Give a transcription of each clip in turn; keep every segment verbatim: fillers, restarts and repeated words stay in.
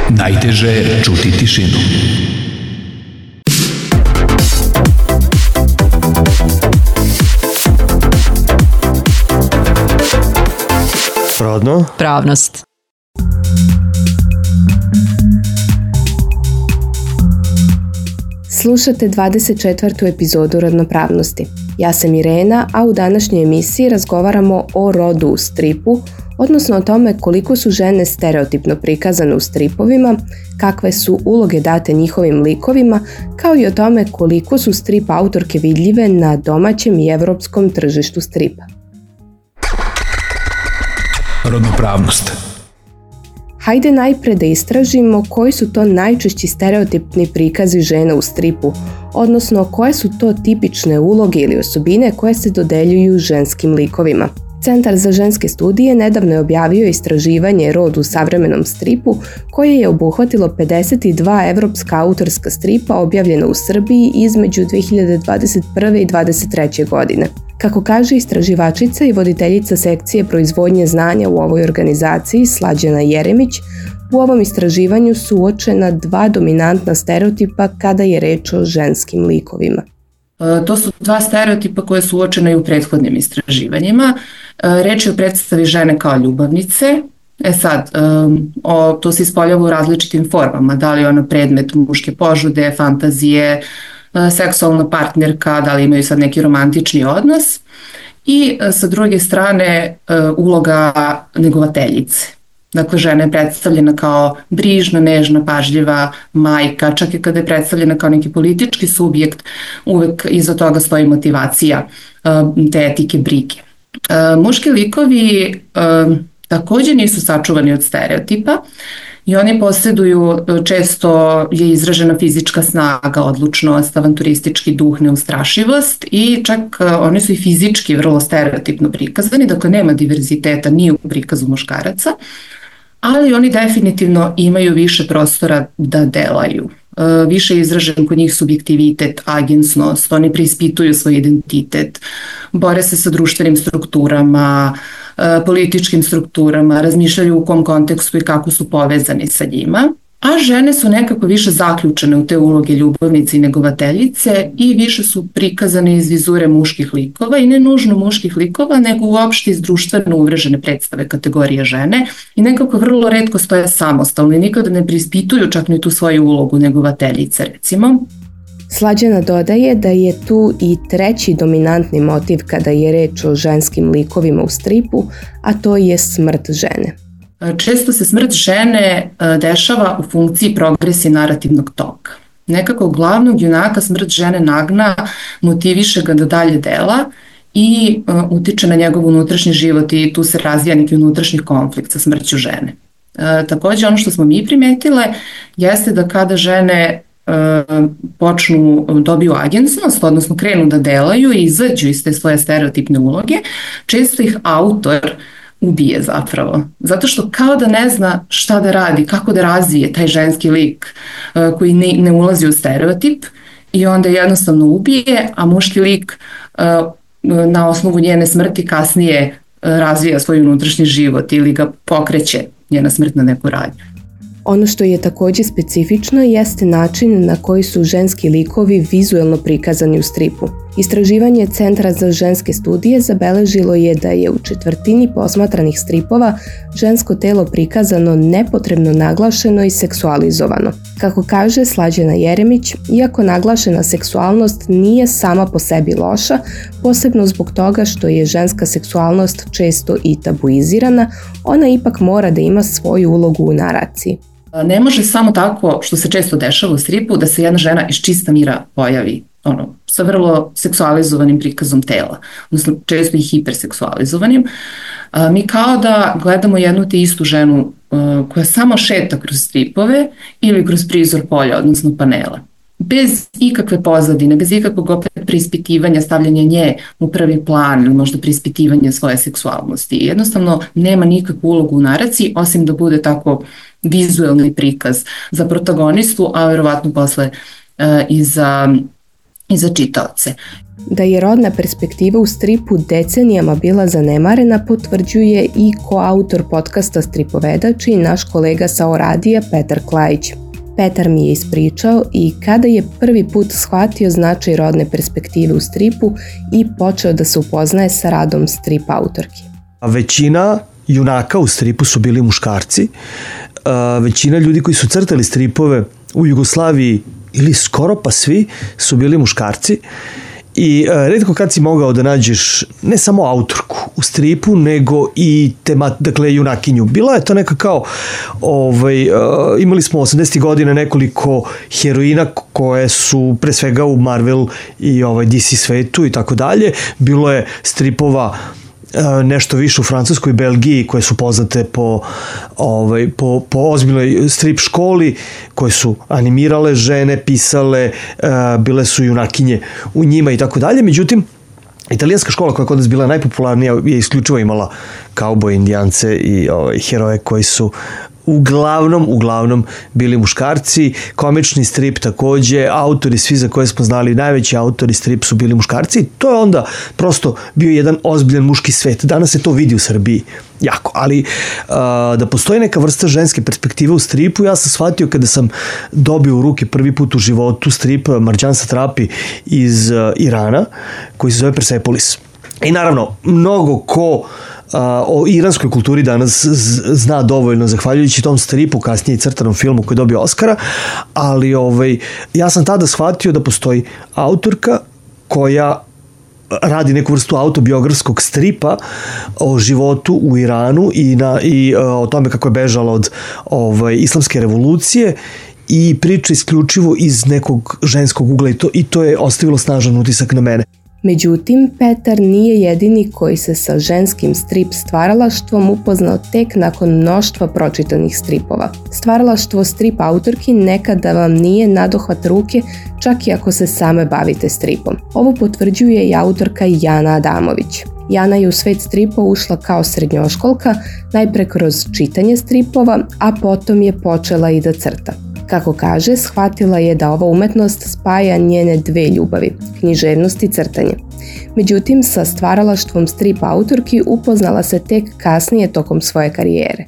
Najteže je čuti tišinu. Rodno? Pravnost. Slušate dvadeset četvrtu epizodu Rodnopravnosti. Ja sam Irena, a u današnjoj emisiji razgovaramo o rodu u stripu, odnosno o tome koliko su žene stereotipno prikazane u stripovima, kakve su uloge date njihovim likovima, kao i o tome koliko su strip autorke vidljive na domaćem i evropskom tržištu stripa. Rodnopravnost. Hajde najpre da istražimo koji su to najčešći stereotipni prikazi žena u stripu, odnosno koje su to tipične uloge ili osobine koje se dodeljuju ženskim likovima. Centar za ženske studije nedavno je objavio istraživanje Rod u savremenom stripu koje je obuhvatilo pedeset dva evropska autorska stripa objavljena u Srbiji između dve hiljade dvadeset prve i dvadeset treće godine. Kako kaže istraživačica i voditeljica sekcije proizvodnje znanja u ovoj organizaciji Slađana Jeremić, u ovom istraživanju su uočena dva dominantna stereotipa kada je reč o ženskim likovima. To su dva stereotipa koje su uočene i u prethodnim istraživanjima. Reč je o predstavi žene kao ljubavnice. E sad, o, to se ispoljava u različitim formama. Da li je ona predmet muške požude, fantazije, seksualna partnerka, da li imaju sad neki romantični odnos. I sa druge strane uloga negovateljice. Dakle, žena je predstavljena kao brižna, nežna, pažljiva majka, čak i kada je predstavljena kao neki politički subjekt, uvek iza toga stoji motivacija te etike brige. Muški likovi također nisu sačuvani od stereotipa i oni posjeduju, često je izražena fizička snaga, odlučnost, avanturistički duh, neustrašivost i čak oni su i fizički vrlo stereotipno prikazani, dakle nema diverziteta ni u prikazu muškaraca, ali oni definitivno imaju više prostora da delaju. Više je izražen kod njih subjektivitet, agensnost, oni preispituju svoj identitet, bore se sa društvenim strukturama, političkim strukturama, razmišljaju u kom kontekstu i kako su povezani sa njima. A žene su nekako više zaključene u te uloge ljubavnice i negovateljice i više su prikazane iz vizure muških likova i ne nužno muških likova, nego uopšte iz društveno uvrežene predstave kategorije žene i nekako vrlo retko stoje samostalno i nikada ne preispituju čak ni tu svoju ulogu negovateljice, recimo. Slađana dodaje da je tu i treći dominantni motiv kada je reč o ženskim likovima u stripu, a to je smrt žene. Često se smrt žene dešava u funkciji progresije narativnog toka. Nekako glavnog junaka smrt žene nagna, motiviše ga da dalje dela i utiče na njegov unutrašnji život i tu se razvija neki unutrašnji konflikt sa smrću žene. Također ono što smo mi primetile jeste da kada žene počnu, dobiju agensnost, odnosno krenu da delaju i izađu iz te svoje stereotipne uloge, često ih autor ubije zapravo. Zato što kao da ne zna šta da radi, kako da razvije taj ženski lik uh, koji ne, ne ulazi u stereotip i onda jednostavno ubije, a muški lik uh, na osnovu njene smrti kasnije uh, razvija svoj unutrašnji život ili ga pokreće njena smrt na neku radnju. Ono što je također specifično jeste način na koji su ženski likovi vizuelno prikazani u stripu. Istraživanje Centra za ženske studije zabeležilo je da je u četvrtini posmatranih stripova žensko telo prikazano nepotrebno naglašeno i seksualizovano. Kako kaže Slađana Jeremić, iako naglašena seksualnost nije sama po sebi loša, posebno zbog toga što je ženska seksualnost često i tabuizirana, ona ipak mora da ima svoju ulogu u naraciji. Ne može samo tako, što se često dešava u stripu, da se jedna žena iz čista mira pojavi ono, sa vrlo seksualizovanim prikazom tela, odnosno često i hiperseksualizovanim. A, mi kao da gledamo jednu te istu ženu a, koja samo šeta kroz stripove ili kroz prizor polja, odnosno panela. Bez ikakve pozadine, bez ikakvog opet preispitivanja, stavljanja nje u prvi plan ili možda preispitivanja svoje seksualnosti. Jednostavno nema nikakvu ulogu u naraciji, osim da bude tako vizuelni prikaz za protagonistu, a verovatno posle uh, i za i za čitaoce. Da je rodna perspektiva u stripu decenijama bila zanemarena potvrđuje i koautor podcasta Stripovedač i naš kolega sa Oradija Petar Klajić. Petar mi je ispričao i kada je prvi put shvatio značaj rodne perspektive u stripu i počeo da se upoznaje sa radom strip autorki. Većina junaka u stripu su bili muškarci. Većina ljudi koji su crtali stripove u Jugoslaviji ili skoro pa svi su bili muškarci. I uh, redko kad si mogao da nađeš ne samo autorku u stripu, nego i tema, dakle, junakinju. Bila je to neka kao, ovaj, uh, imali smo osamdesetih godina nekoliko heroina koje su pre svega u Marvel i ovaj, D C svetu i tako dalje. Bilo je stripova nešto više u Francuskoj i Belgiji koje su poznate po, ovaj, po, po ozbiljnoj strip školi, koje su animirale žene, pisale, uh, bile su junakinje u njima i tako dalje. Međutim, italijanska škola koja je kod nas bila najpopularnija je isključivo imala kauboje, indijance i ovaj, heroje koji su uglavnom, uglavnom bili muškarci. Komični strip takođe, autori svi za koje smo znali, najveći autori strip su bili muškarci. To je onda prosto bio jedan ozbiljan muški svet. Danas se to vidi u Srbiji jako, ali uh, da postoji neka vrsta ženske perspektive u stripu, ja sam shvatio kada sam dobio u ruke prvi put u životu strip Marjan Satrapi iz uh, Irana, koji se zove Persepolis. I naravno, mnogo ko o iranskoj kulturi danas zna dovoljno zahvaljujući tom stripu, kasnije i crtanom filmu koji je dobio Oscara, ali ovaj, ja sam tada shvatio da postoji autorka koja radi neku vrstu autobiografskog stripa o životu u Iranu i, na, i o tome kako je bežala od ovaj, islamske revolucije i priča isključivo iz nekog ženskog ugla i to, i to je ostavilo snažan utisak na mene. Međutim, Petar nije jedini koji se sa ženskim strip stvaralaštvom upoznao tek nakon mnoštva pročitanih stripova. Stvaralaštvo strip autorki nekada vam nije nadohvat ruke, čak i ako se same bavite stripom. Ovo potvrđuje i autorka Jana Adamović. Jana je u svet stripa ušla kao srednjoškolka, najpre kroz čitanje stripova, a potom je počela i da crta. Kako kaže, shvatila je da ova umetnost spaja njene dve ljubavi, književnost i crtanje. Međutim, sa stvaralaštvom strip autorki upoznala se tek kasnije tokom svoje karijere.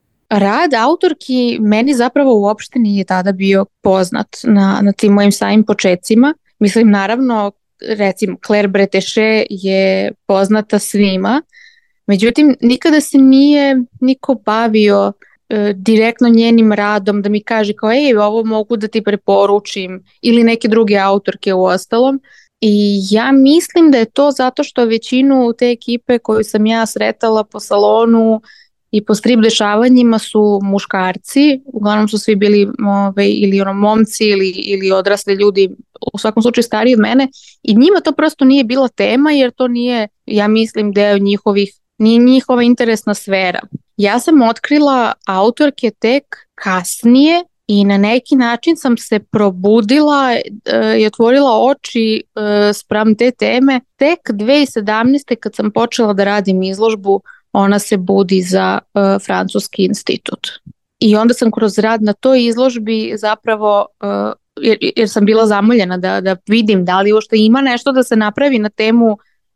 Rad autorki meni zapravo uopšte nije tada bio poznat na, na tim mojim samim počecima. Mislim, naravno, recimo, Claire Bretéché je poznata svima, međutim, nikada se nije niko bavio direktno njenim radom da mi kaže kao ej, ovo mogu da ti preporučim ili neke druge autorke u ostalom. I ja mislim da je to zato što većinu te ekipe koju sam ja sretala po salonu i po strip dešavanjima su muškarci, uglavnom su svi bili ove, ili ono, momci ili, ili odrasli ljudi, u svakom slučaju stariji od mene, i njima to prosto nije bila tema jer to nije, ja mislim, deo njihovih, nije njihova interesna sfera. Ja sam otkrila autorke tek kasnije i na neki način sam se probudila e, i otvorila oči e, spram te teme tek dve hiljade sedamnaeste. kad sam počela da radim izložbu Ona se budi za e, Francuski institut. I onda sam kroz rad na toj izložbi zapravo, e, jer, jer sam bila zamoljena da, da vidim da li uopšte ima nešto da se napravi na temu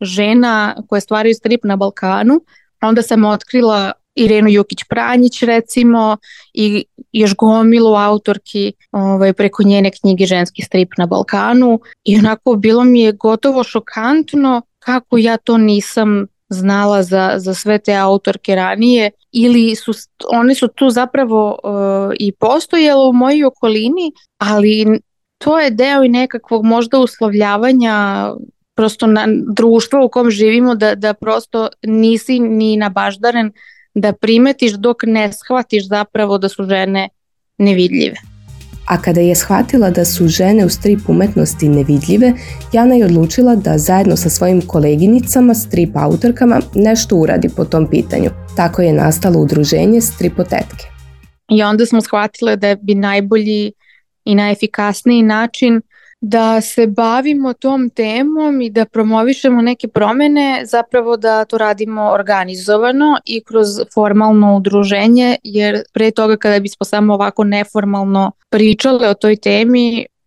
žena koje stvaraju strip na Balkanu, onda sam otkrila Irenu Jukić-Pranjić recimo i još gomilu autorki ovaj, preko njene knjige Ženski strip na Balkanu i onako bilo mi je gotovo šokantno kako ja to nisam znala za, za sve te autorke ranije ili su, one su tu zapravo uh, i postojale u mojoj okolini, ali to je deo i nekakvog možda uslovljavanja prosto na društvo u kom živimo da, da prosto nisi ni nabaždaren da primetiš dok ne shvatiš zapravo da su žene nevidljive. A kada je shvatila da su žene u strip umetnosti nevidljive, Jana je odlučila da zajedno sa svojim koleginicama, strip autorkama, nešto uradi po tom pitanju. Tako je nastalo udruženje Stripotetke. I onda smo shvatile da bi najbolji i najefikasniji način da se bavimo tom temom i da promovišemo neke promene, zapravo da to radimo organizovano i kroz formalno udruženje, jer pre toga kada bismo samo ovako neformalno pričale o toj temi,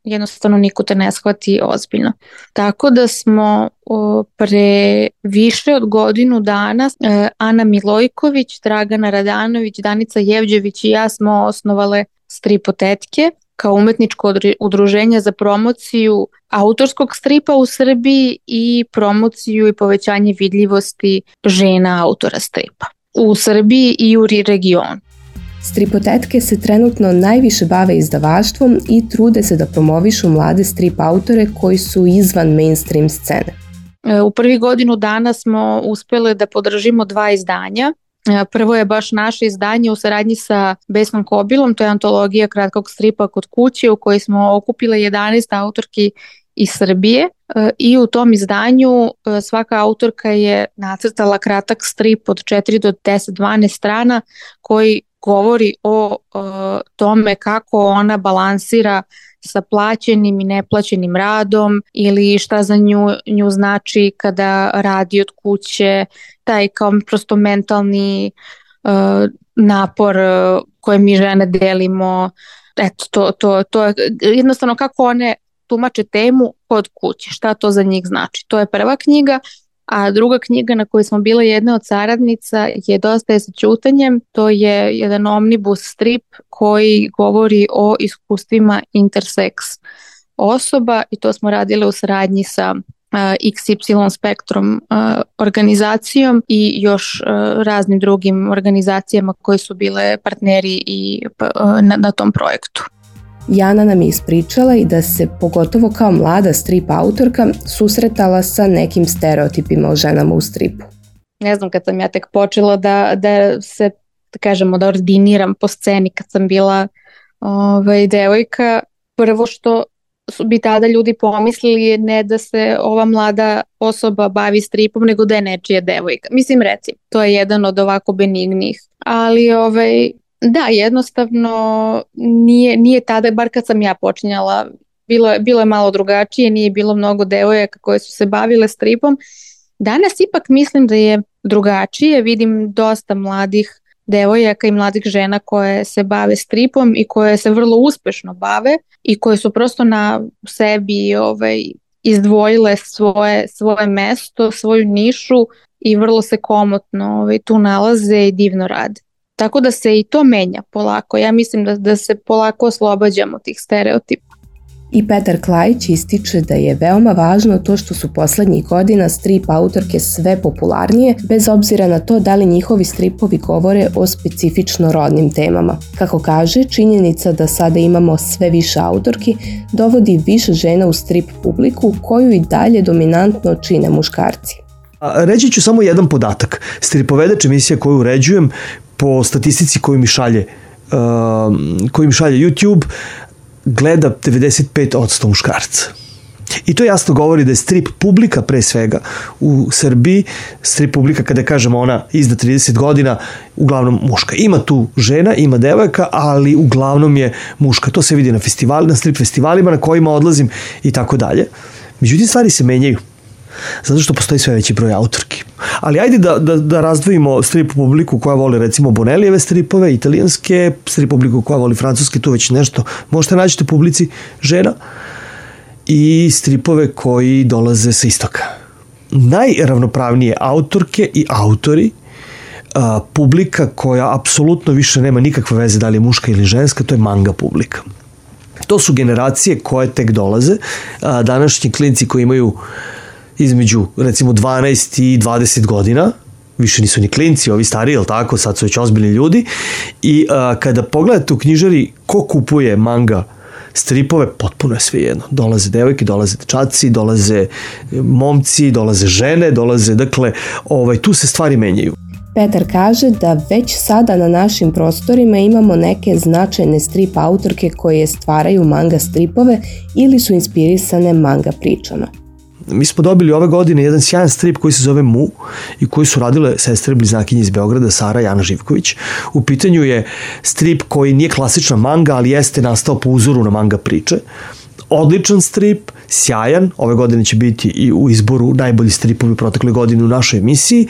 jednostavno niko te ne shvati ozbiljno. Tako da smo o, pre više od godinu dana e, Ana Milojković, Dragana Radanović, Danica Jevđević i ja smo osnovale Stripotetke kao umetničko udruženje za promociju autorskog stripa u Srbiji i promociju i povećanje vidljivosti žena autora stripa u Srbiji i u regionu. Stripotetke se trenutno najviše bave izdavaštvom i trude se da promovišu mlade strip autore koji su izvan mainstream scene. U prvi godinu dana smo uspjeli da podržimo dva izdanja. Prvo je baš naše izdanje u saradnji sa Besnom Kobilom, to je antologija kratkog stripa Kod kuće u kojoj smo okupile jedanaest autorki iz Srbije i u tom izdanju svaka autorka je nacrtala kratak strip od četiri do deset dvanaest strana koji govori o, o tome kako ona balansira sa plaćenim i neplaćenim radom ili šta za nju, nju znači kada radi od kuće, taj kao prosto mentalni uh, napor uh, koje mi žene delimo. Eto, to, to, to je jednostavno kako one tumače temu kod kuće, šta to za njih znači. To je prva knjiga. A druga knjiga na kojoj smo bile jedna od saradnica je Dosta je sa ćutanjem. To je jedan omnibus strip koji govori o iskustvima intersex osoba i to smo radile u saradnji sa uh, X Y Spektrum uh, organizacijom i još uh, raznim drugim organizacijama koje su bile partneri i, uh, na, na tom projektu. Jana nam je ispričala i da se, pogotovo kao mlada strip autorka, susretala sa nekim stereotipima o ženama u stripu. Ne znam, kad sam ja tek počela da, da se, da kažemo, da ordiniram po sceni kad sam bila ovaj, devojka, prvo što su bi tada ljudi pomislili je ne da se ova mlada osoba bavi stripom, nego da je nečija devojka. Mislim, recimo, to je jedan od ovako benignih. Ali, ovaj... Da, jednostavno nije, nije tada, bar kad sam ja počinjala, bilo je, bilo je malo drugačije, nije bilo mnogo devojaka koje su se bavile stripom. Danas ipak mislim da je drugačije, vidim dosta mladih devojaka i mladih žena koje se bave stripom i koje se vrlo uspešno bave i koje su prosto na sebi ovaj, izdvojile svoje, svoje mesto, svoju nišu i vrlo se komotno ovaj, tu nalaze i divno rade. Tako da se i to menja polako. Ja mislim da, da se polako oslobađamo tih stereotipa. I Petar Klajić ističe da je veoma važno to što su poslednjih godina strip autorke sve popularnije, bez obzira na to da li njihovi stripovi govore o specifično rodnim temama. Kako kaže, činjenica da sada imamo sve više autorki dovodi više žena u strip publiku koju i dalje dominantno čine muškarci. A, reći ću samo jedan podatak. Stripovedač emisija koju uređujem, po statistici koju mi šalje, uh, koju mi šalje YouTube, gleda devedeset pet posto muškarca. I to jasno govori da je strip publika pre svega u Srbiji, strip publika kada kažemo ona iznad trideset godina, uglavnom muška. Ima tu žena, ima devojka, ali uglavnom je muška. To se vidi na festivali, na strip festivalima na kojima odlazim i tako dalje. Međutim, stvari se menjaju. Zato što postoji sve veći broj autorki. Ali ajde da, da, da razdvojimo strip publiku koja voli recimo Bonelijeve stripove, italijanske, strip publiku koja voli francuske, tu već nešto možete naći u publici žena, i stripove koji dolaze sa istoka. Najravnopravnije autorke i autori, a, publika koja apsolutno više nema nikakve veze da li je muška ili ženska, to je manga publika. To su generacije koje tek dolaze. A, današnji klinci koji imaju između recimo dvanaest i dvadeset godina, više nisu ni klinci, ovi stariji, jel tako, sad su već ozbiljni ljudi, i a, kada pogledate u knjižari ko kupuje manga stripove, potpuno je sve jedno. Dolaze devojke, dolaze dečaci, dolaze momci, dolaze žene, dolaze, dakle, ovaj, tu se stvari menjaju. Petar kaže da već sada na našim prostorima imamo neke značajne strip autorke koje stvaraju manga stripove ili su inspirisane manga pričama. Mi smo dobili ove godine jedan sjajan strip koji se zove Mu i koji su radile sestre bliznakinje iz Beograda, Sara i Ana Živković. U pitanju je strip koji nije klasična manga, ali jeste nastao po uzoru na manga priče. Odličan strip, sjajan, ove godine će biti i u izboru najbolji stripovi protekle godine u našoj emisiji.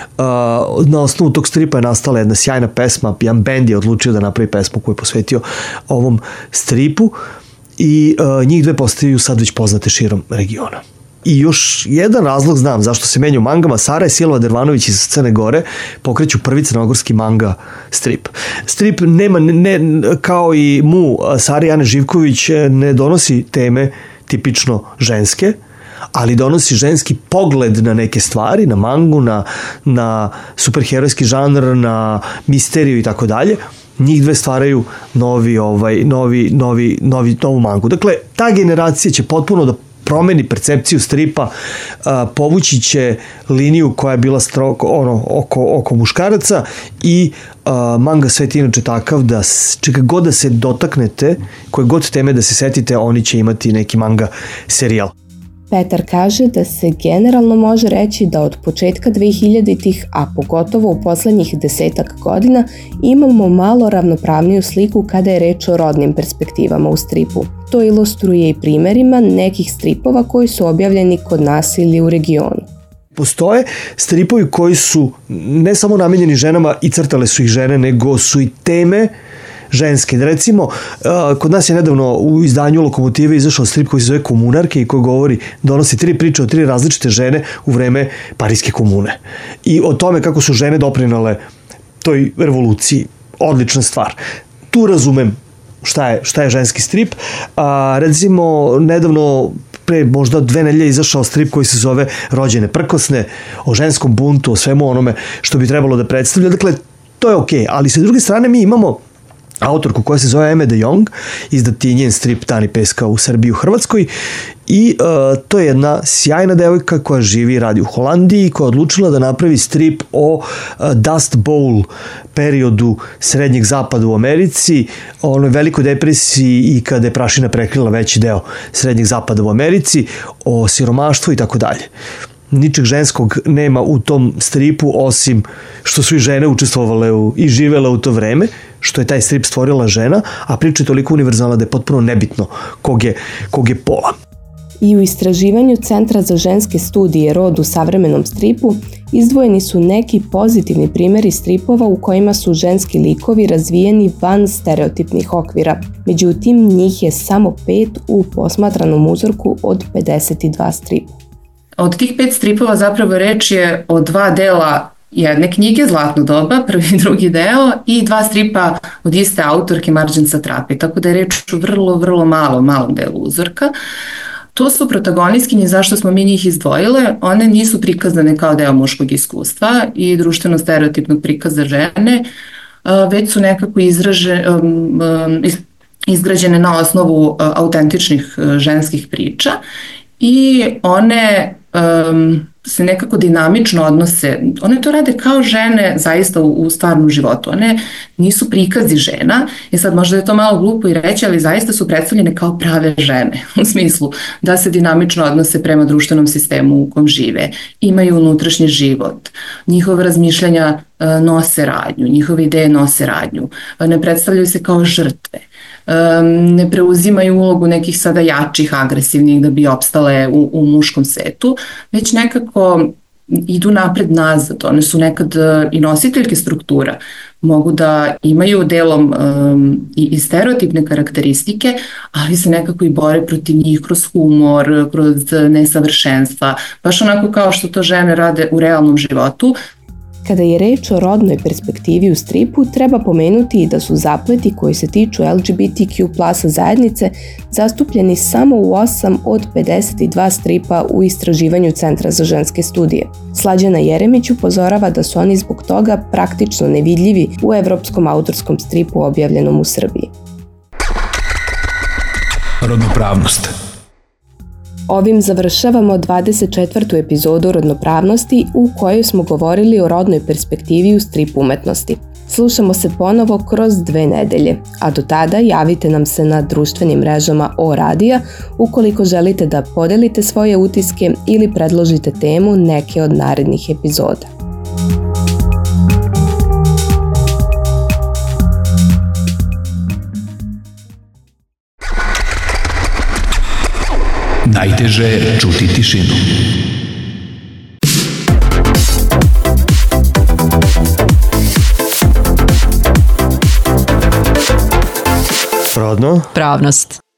Na osnovu tog stripa je nastala jedna sjajna pesma, jedan bend je odlučio da napravi pesmu koju je posvetio ovom stripu. i uh, njih dve postaju sad već poznate širom regiona. I još jedan razlog znam zašto se menja u mangama. Sara je Silva Dervanović iz Crne Gore pokreću prvi crnogorski manga strip. Strip nema, ne, kao i Mu, Sara Ane Živković ne donosi teme tipično ženske, ali donosi ženski pogled na neke stvari, na mangu, na, na superherojski žanr, na misteriju i tako dalje. Njih dve stvaraju novi, ovaj, novi, novi, novi, novu mangu. Dakle, ta generacija će potpuno da promeni percepciju stripa, a, povući će liniju koja je bila stroko, ono, oko, oko muškaraca i a, manga svet je inače takav da čega god da se dotaknete, koje god teme da se setite, oni će imati neki manga serijal. Petar kaže da se generalno može reći da od početka dvehiljaditih, a pogotovo u poslednjih desetak godina, imamo malo ravnopravniju sliku kada je reč o rodnim perspektivama u stripu. To ilustruje i primerima nekih stripova koji su objavljeni kod nas ili u regionu. Postoje stripovi koji su ne samo namenjeni ženama i crtale su ih žene, nego su i teme ženske. Recimo, kod nas je nedavno u izdanju Lokomotive izašao strip koji se zove Komunarke i koji govori, donosi tri priče o tri različite žene u vreme Parijske komune. I o tome kako su žene doprinale toj revoluciji. Odlična stvar. Tu razumem šta je, šta je ženski strip. A, recimo, nedavno pre možda dve nedelje izašao strip koji se zove Rođene prkosne, o ženskom buntu, o svemu onome što bi trebalo da predstavlja. Dakle, to je okej, ali sa druge strane mi imamo autorku koja se zove Eme de Jong, izdati njen strip Tani peska u Srbiji i u Hrvatskoj i uh, to je jedna sjajna devojka koja živi i radi u Holandiji, koja je odlučila da napravi strip o uh, Dust Bowl periodu Srednjeg zapada u Americi, o onoj velikoj depresiji i kada je prašina prekrila veći deo Srednjeg zapada u Americi, o siromaštvu i tako dalje. Ničeg ženskog nema u tom stripu osim što su i žene učestvovale u, i živele u to vreme, što je taj strip stvorila žena, a priča je toliko univerzalna da je potpuno nebitno kog je, kog je pola. I u istraživanju Centra za ženske studije Rod u savremenom stripu izdvojeni su neki pozitivni primjeri stripova u kojima su ženski likovi razvijeni van stereotipnih okvira. Međutim, njih je samo pet u posmatranom uzorku od pedeset dva stripa. Od tih pet stripova zapravo reč je o dva dela jedne knjige, Zlatno doba, prvi i drugi deo, i dva stripa od iste autorke Marđan Satrapi, tako da je reč o vrlo, vrlo malo, malom delu uzorka. To su protagonistkinje, zašto smo mi njih izdvojile, one nisu prikazane kao deo muškog iskustva i društveno stereotipnog prikaza žene, već su nekako izraže, izgrađene na osnovu autentičnih ženskih priča i one um, se nekako dinamično odnose, one to rade kao žene zaista u, u stvarnom životu, one nisu prikazi žena i sad možda je to malo glupo i reći, ali zaista su predstavljene kao prave žene, u smislu da se dinamično odnose prema društvenom sistemu u kom žive, imaju unutrašnji život, njihova razmišljanja uh, nose radnju, njihove ideje nose radnju, uh, ne predstavljaju se kao žrtve, Um, ne preuzimaju ulogu nekih sada jačih, agresivnih da bi opstale u, u muškom svetu, već nekako idu napred nazad, one su nekad i nositeljke struktura, mogu da imaju delom um, i, i stereotipne karakteristike, ali se nekako i bore protiv njih kroz humor, kroz nesavršenstva, baš onako kao što to žene rade u realnom životu. Kada je reč o rodnoj perspektivi u stripu, treba pomenuti i da su zapleti koji se tiču L G B T Q plus zajednice zastupljeni samo u osam od pedeset dva stripa u istraživanju Centra za ženske studije. Slađana Jeremić upozorava da su oni zbog toga praktično nevidljivi u evropskom autorskom stripu objavljenom u Srbiji. Rodnopravnost. Ovim završavamo dvadeset četvrtu epizodu Rodnopravnosti u kojoj smo govorili o rodnoj perspektivi u strip umetnosti. Slušamo se ponovo kroz dve nedelje, a do tada javite nam se na društvenim mrežama O Radija ukoliko želite da podelite svoje utiske ili predložite temu neke od narednih epizoda. Najteže je čuti tišinu. Rodno. Pravnost.